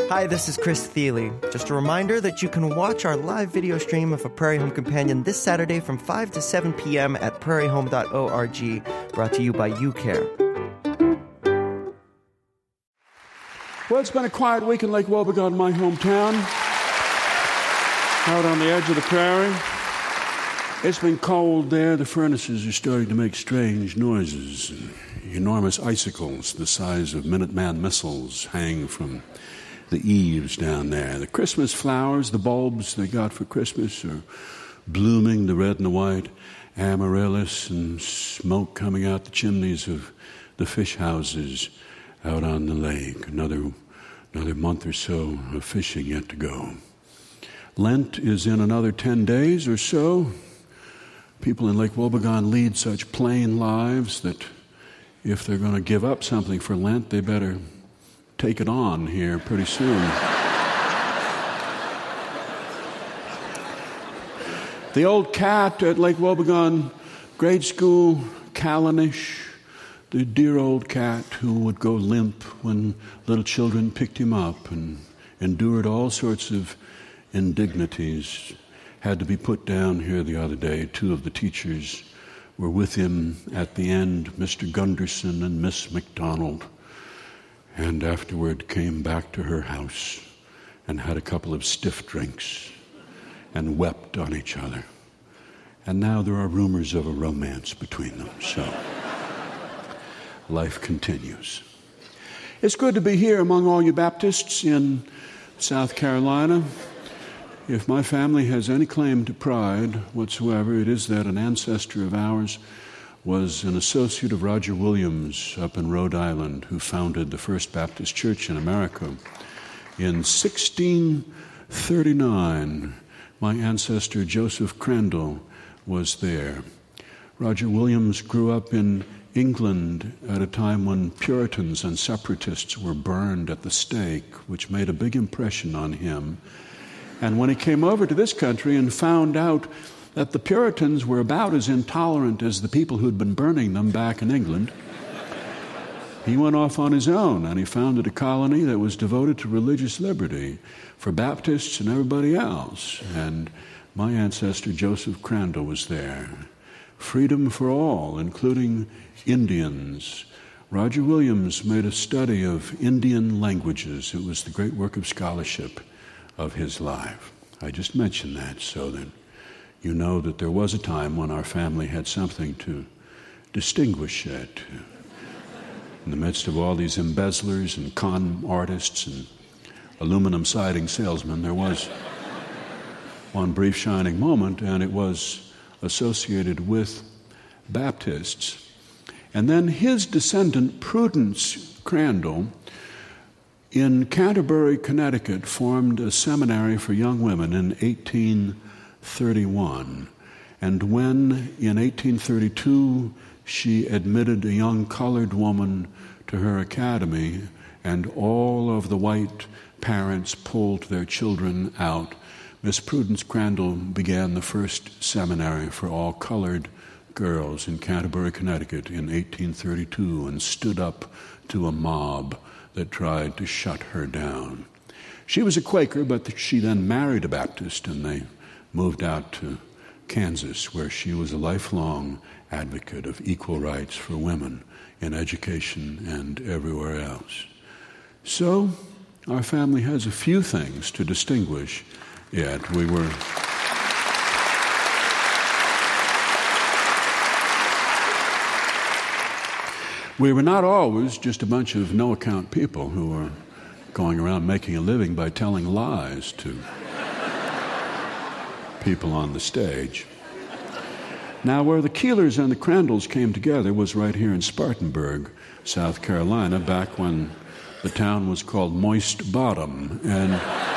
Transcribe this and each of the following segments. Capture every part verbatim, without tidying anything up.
Hi, this is Chris Thiele. Just a reminder that you can watch our live video stream of A Prairie Home Companion this Saturday from five to seven p.m. at prairie home dot org, brought to you by UCare. Well, it's been a quiet week in Lake Wobegon, my hometown, out on the edge of the prairie. It's been cold there. The furnaces are starting to make strange noises. Enormous icicles the size of Minuteman missiles hang from the eaves down there. The Christmas flowers, the bulbs they got for Christmas are blooming, the red and the white amaryllis, and smoke coming out the chimneys of the fish houses out on the lake. Another, another month or so of fishing yet to go. Lent is in another ten days or so. People in Lake Wobegon lead such plain lives that if they're going to give up something for Lent, they better take it on here pretty soon. The old cat at Lake Wobegon grade school, Callanish, the dear old cat who would go limp when little children picked him up and endured all sorts of indignities, had to be put down here the other day. Two of the teachers were with him at the end, Mister Gunderson and Miss McDonald, and afterward came back to her house and had a couple of stiff drinks and wept on each other. And now there are rumors of a romance between them, so life continues. It's good to be here among all you Baptists in South Carolina. If my family has any claim to pride whatsoever, it is that an ancestor of ours was an associate of Roger Williams up in Rhode Island, who founded the First Baptist Church in America. In sixteen thirty-nine, my ancestor Joseph Crandall was there. Roger Williams grew up in England at a time when Puritans and separatists were burned at the stake, which made a big impression on him. And when he came over to this country and found out that the Puritans were about as intolerant as the people who'd been burning them back in England, he went off on his own and he founded a colony that was devoted to religious liberty for Baptists and everybody else. And my ancestor Joseph Crandall was there. Freedom for all, including Indians. Roger Williams made a study of Indian languages. It was the great work of scholarship of his life. I just mentioned that so that you know that there was a time when our family had something to distinguish it. In the midst of all these embezzlers and con artists and aluminum siding salesmen, there was one brief shining moment, and it was associated with Baptists. And then his descendant, Prudence Crandall, in Canterbury, Connecticut, formed a seminary for young women in eighteen thirty-one. And when, in eighteen thirty-two, she admitted a young colored woman to her academy, and all of the white parents pulled their children out, Miss Prudence Crandall began the first seminary for all colored girls in Canterbury, Connecticut in eighteen thirty-two, and stood up to a mob that tried to shut her down. She was a Quaker, but she then married a Baptist, and they moved out to Kansas, where she was a lifelong advocate of equal rights for women in education and everywhere else. So, our family has a few things to distinguish it. We were... We were not always just a bunch of no-account people who were going around making a living by telling lies to people on the stage. Now, where the Keelers and the Crandalls came together was right here in Spartanburg, South Carolina, back when the town was called Moist Bottom. And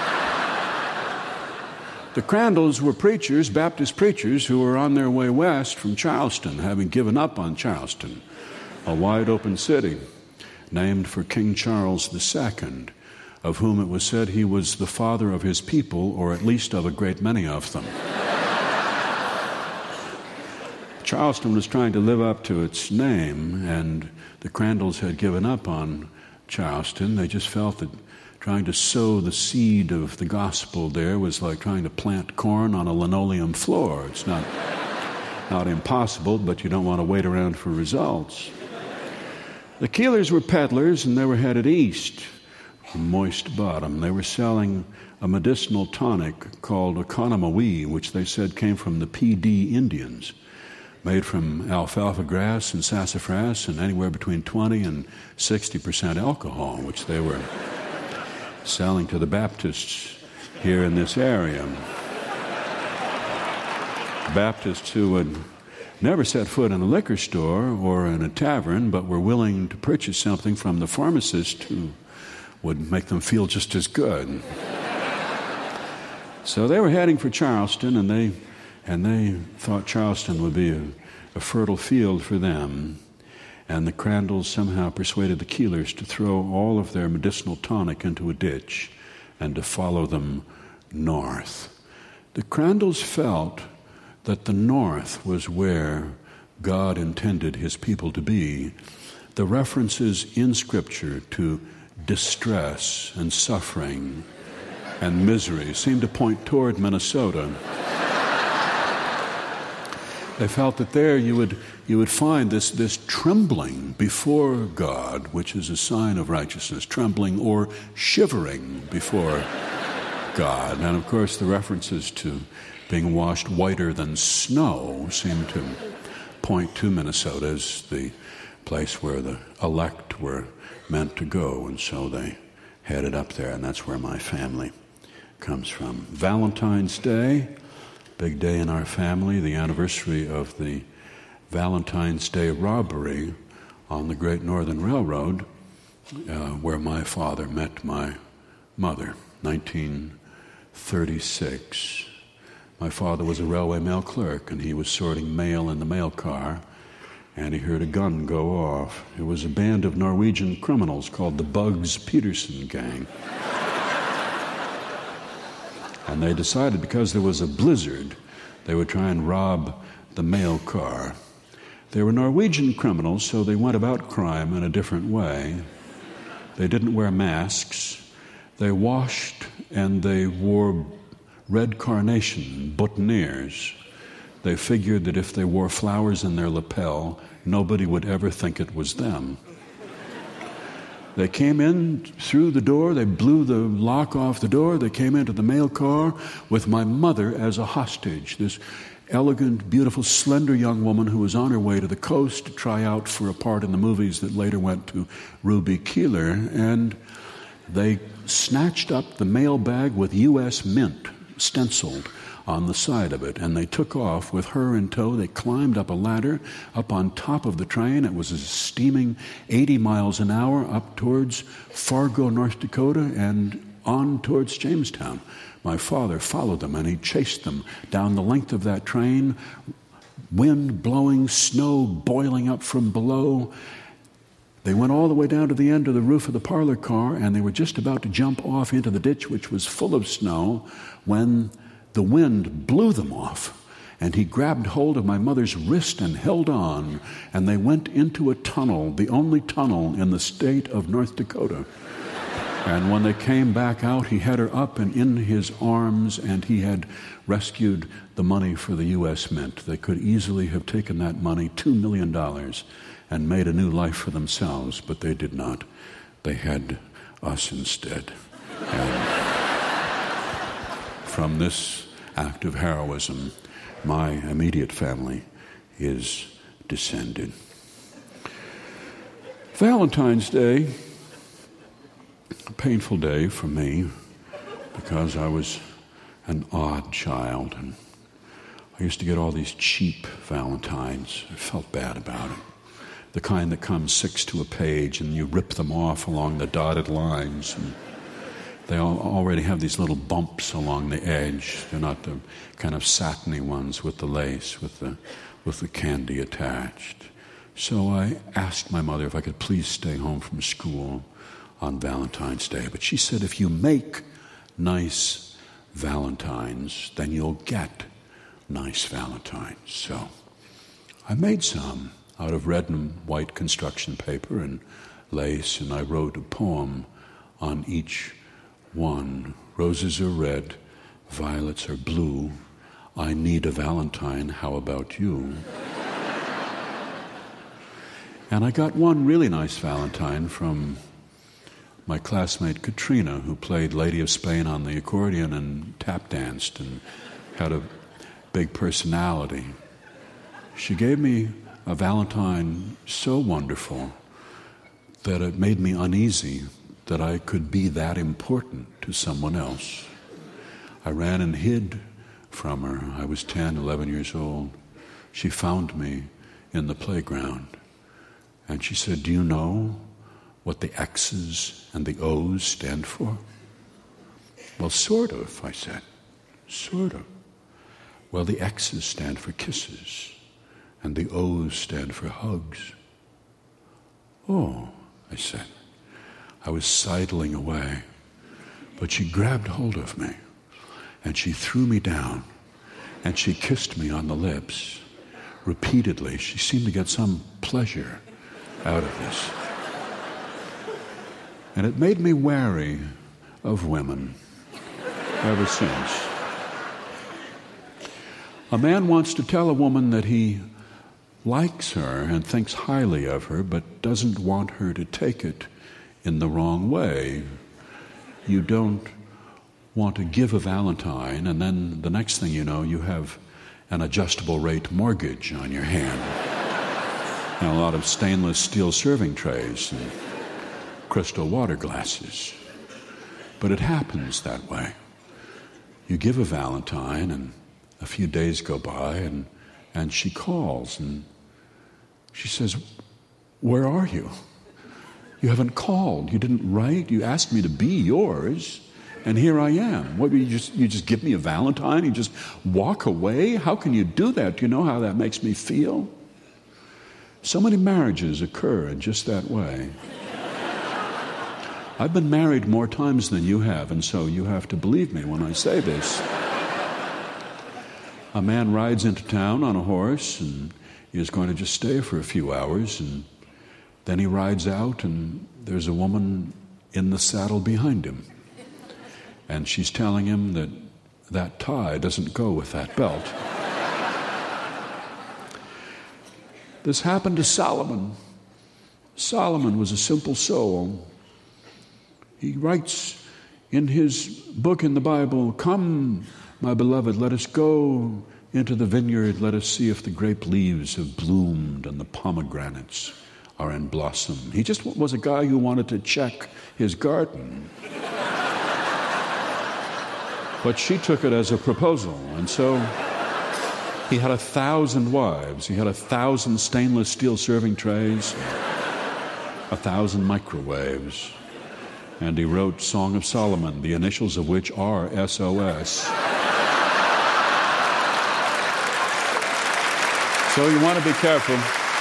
the Crandalls were preachers, Baptist preachers, who were on their way west from Charleston, having given up on Charleston, a wide-open city named for King Charles the Second, of whom it was said he was the father of his people, or at least of a great many of them. Charleston was trying to live up to its name, and the Crandalls had given up on Charleston. They just felt that trying to sow the seed of the gospel there was like trying to plant corn on a linoleum floor. It's not, not impossible, but you don't want to wait around for results. The Keelers were peddlers, and they were headed east from Moist Bottom. They were selling a medicinal tonic called Oconomowoc, which they said came from the Pee Dee Indians, made from alfalfa grass and sassafras and anywhere between twenty and sixty percent alcohol, which they were selling to the Baptists here in this area. Baptists who had never set foot in a liquor store or in a tavern, but were willing to purchase something from the pharmacist who would make them feel just as good. So they were heading for Charleston, and they and they thought Charleston would be a, a fertile field for them. And the Crandalls somehow persuaded the Keelers to throw all of their medicinal tonic into a ditch and to follow them north. The Crandalls felt that the north was where God intended his people to be. The references in Scripture to distress and suffering and misery seemed to point toward Minnesota. They felt that there you would you would find this, this trembling before God, which is a sign of righteousness, trembling or shivering before God. And of course the references to being washed whiter than snow seem to point to Minnesota as the place where the elect were meant to go, and so they headed up there, and that's where my family comes from. Valentine's Day, big day in our family, the anniversary of the Valentine's Day robbery on the Great Northern Railroad, uh, where my father met my mother, nineteen thirty-six. My father was a railway mail clerk, and he was sorting mail in the mail car, and he heard a gun go off. It was a band of Norwegian criminals called the Bugs Peterson Gang. And they decided because there was a blizzard, they would try and rob the mail car. They were Norwegian criminals, so they went about crime in a different way. They didn't wear masks. They washed and they wore red carnation boutonnieres. They figured that if they wore flowers in their lapel, nobody would ever think it was them. They came in through the door, they blew the lock off the door, they came into the mail car with my mother as a hostage, this elegant, beautiful, slender young woman who was on her way to the coast to try out for a part in the movies that later went to Ruby Keeler, and they snatched up the mail bag with U S Mint stenciled on the side of it, and they took off with her in tow. They climbed up a ladder up on top of the train. It was a steaming eighty miles an hour up towards Fargo, North Dakota, and on towards Jamestown. My father followed them, and he chased them down the length of that train, wind blowing, snow boiling up from below. They went all the way down to the end of the roof of the parlor car, and they were just about to jump off into the ditch, which was full of snow, when the wind blew them off, and he grabbed hold of my mother's wrist and held on, and they went into a tunnel, the only tunnel in the state of North Dakota. And when they came back out, he had her up and in his arms, and he had rescued the money for the U S Mint. They could easily have taken that money, two million dollars, and made a new life for themselves, but they did not. They had us instead. And from this act of heroism, my immediate family is descended. Valentine's Day, a painful day for me because I was an odd child, and I used to get all these cheap Valentines. I felt bad about it. The kind that comes six to a page and you rip them off along the dotted lines, and they all already have these little bumps along the edge. They're not the kind of satiny ones with the lace, with the with the candy attached. So I asked my mother if I could please stay home from school on Valentine's Day. But she said, if you make nice Valentines, then you'll get nice Valentines. So I made some out of red and white construction paper and lace, and I wrote a poem on each one. Roses are red, violets are blue. I need a Valentine, how about you? And I got one really nice Valentine from my classmate Katrina, who played Lady of Spain on the accordion and tap danced and had a big personality. She gave me a Valentine so wonderful that it made me uneasy that I could be that important to someone else. I ran and hid from her. I was ten, eleven years old. She found me in the playground. And she said, do you know what the X's and the O's stand for? Well, sort of, I said. Sort of. Well, the X's stand for kisses, and the O's stand for hugs. Oh, I said. I was sidling away, but she grabbed hold of me, and she threw me down, and she kissed me on the lips repeatedly. She seemed to get some pleasure out of this. And it made me wary of women ever since. A man wants to tell a woman that he likes her and thinks highly of her, but doesn't want her to take it in the wrong way. You don't want to give a Valentine, and then the next thing you know, you have an adjustable rate mortgage on your hand. And a lot of stainless steel serving trays and crystal water glasses. But it happens that way. You give a Valentine, and a few days go by, and, and she calls, and she says, where are you? You haven't called. You didn't write. You asked me to be yours, and here I am. What, you just you just give me a Valentine? You just walk away? How can you do that? Do you know how that makes me feel? So many marriages occur in just that way. I've been married more times than you have, and so you have to believe me when I say this. A man rides into town on a horse, and he is going to just stay for a few hours, and then he rides out, and there's a woman in the saddle behind him. And she's telling him that that tie doesn't go with that belt. This happened to Solomon. Solomon was a simple soul. He writes in his book in the Bible, come, my beloved, let us go into the vineyard. Let us see if the grape leaves have bloomed and the pomegranates are in blossom. He just was a guy who wanted to check his garden. But she took it as a proposal, and so he had a thousand wives. He had a thousand stainless steel serving trays, a thousand microwaves. And he wrote Song of Solomon, the initials of which are S O S. So you want to be careful.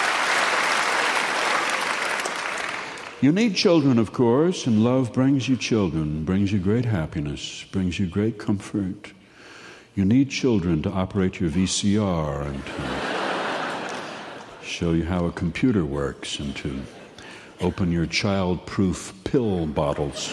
You need children, of course, and love brings you children, brings you great happiness, brings you great comfort. You need children to operate your V C R and to show you how a computer works and to open your child-proof pill bottles.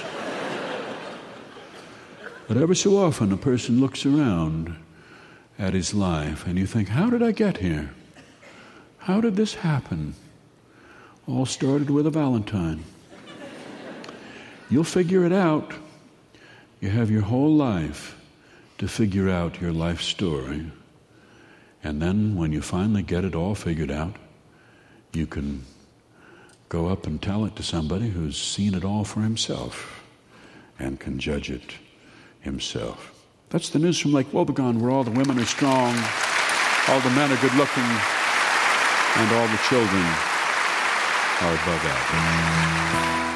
But ever so often a person looks around at his life and you think, how did I get here? How did this happen? All started with a Valentine. You'll figure it out. You have your whole life to figure out your life story. And then when you finally get it all figured out, you can go up and tell it to somebody who's seen it all for himself and can judge it himself. That's the news from Lake Wobegon, where all the women are strong, all the men are good looking, and all the children are above average.